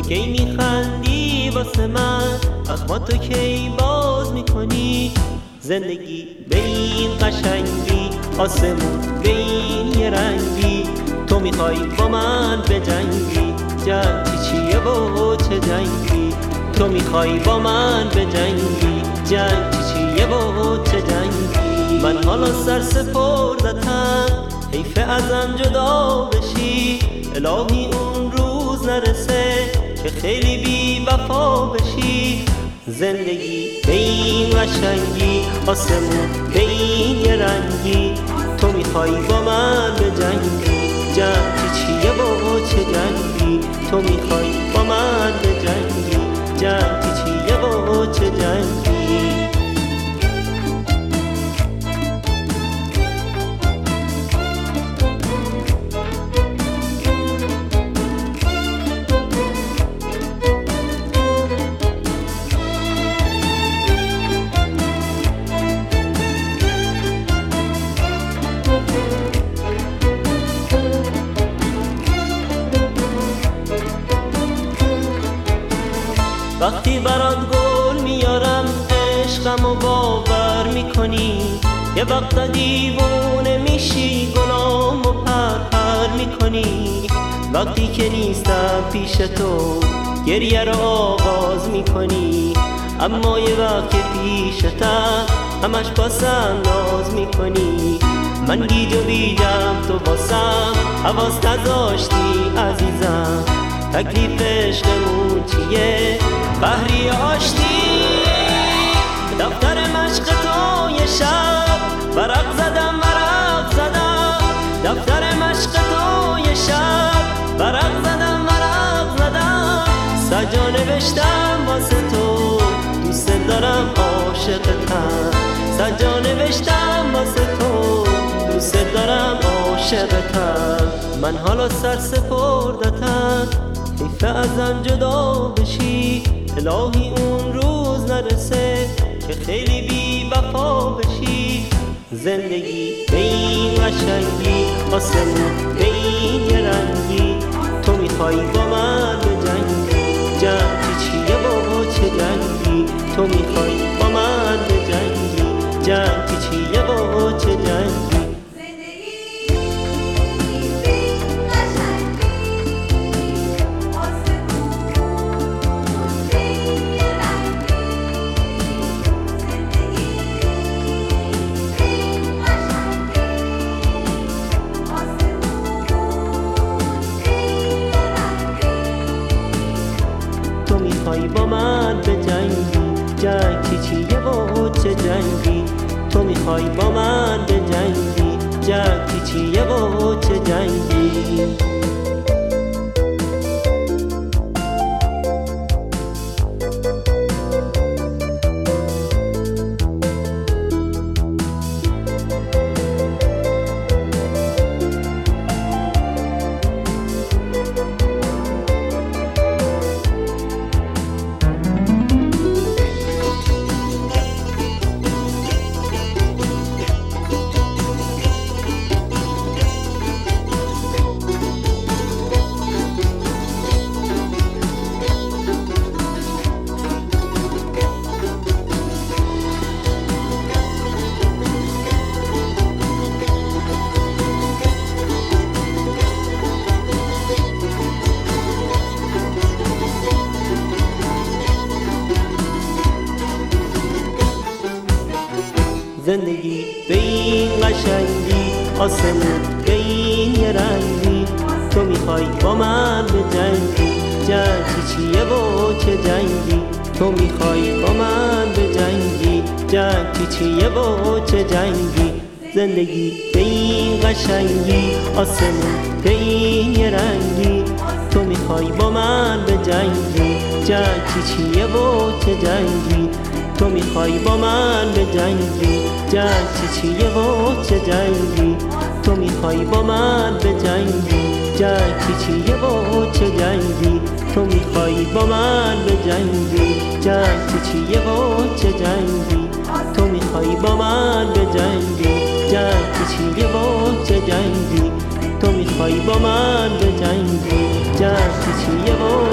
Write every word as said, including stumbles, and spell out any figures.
کی میخندی واسه من، اخما تو کی باز میکنی. زندگی به این قشنگی، آسمون به این یه رنگی، تو میخوای با من بجنگی. جنگ چی چیه و چه جنگی، تو میخوای با من بجنگی. جنگ چی چیه و چه جنگی. من حالا سر سپردتم، حیف ازم جدا بشی. الهی اون روز نرسه که خیلی بی وفا بشی. زندگی به این قشنگی، آسمون به این یه رنگی، تو میخوای با من بجنگی. جنگ چی چیه و چه جنگی، تو میخوای با من بجنگی. جنگ چی چیه و چه جنگی. وقتی برات گل میارم عشقمو باور میکنی. یه وقت دیوونه میشی گلامو پر پر میکنی. وقتی که نیستم پیش تو گریه رو آغاز میکنی. اما یه وقت که پیشتم همش باسم ناز میکنی. من گیج و بیجم تو باسم حواس نذاشتی عزیزم. تکلیف عشقمون چیه بحری آشتی. دفتر مشق تو یه شب ورق زدم ورق زدم. دفتر مشق تو یه شب ورق زدم ورق زدم. سجا نوشتم واسه تو دوست دارم عاشقتم. سجا نوشتم واسه تو دوست دارم عاشقتم. من حالا سر سپردتم، حیف ازم جدا بشی. الهی اون روز نرسه که خیلی بی وفا بشی. زندگی به این قشنگی، آسمون به این یه رنگی، تو میخوای با من بجنگی. جنگ چی چیه و چه جنگی، تو میخوای با من بجنگی. جنگ چی چیه و چه جنگی. میخوای با من بجنگی. جنگ چی چیه و چه جنگی، تو میخوای با من بجنگی. جنگ چی چیه و چه جنگی. زندگی به این قشنگی، آسمون به این یه رنگی، تو میخوای با من بجنگی. جنگ چی چیه و چه جنگی، تو میخوای با من بجنگی. جنگ چی چیه و چه جنگی. زندگی به این قشنگی، آسمون به این یه رنگی، تو میخوای با من بجنگی. جنگ چی چیه و چه جنگی، تو میخوای با من بجنگی. جنگ چی چیه و چه جنگی، تو میخوای با من بجنگی. جنگ چی چیه و چه جنگی، تو میخوای با من بجنگی. جنگ چی چیه و چه جنگی، تو میخوای با من بجنگی. جنگ چی چیه و چه جنگی، تو میخوای با من بجنگی. جنگ چی چیه و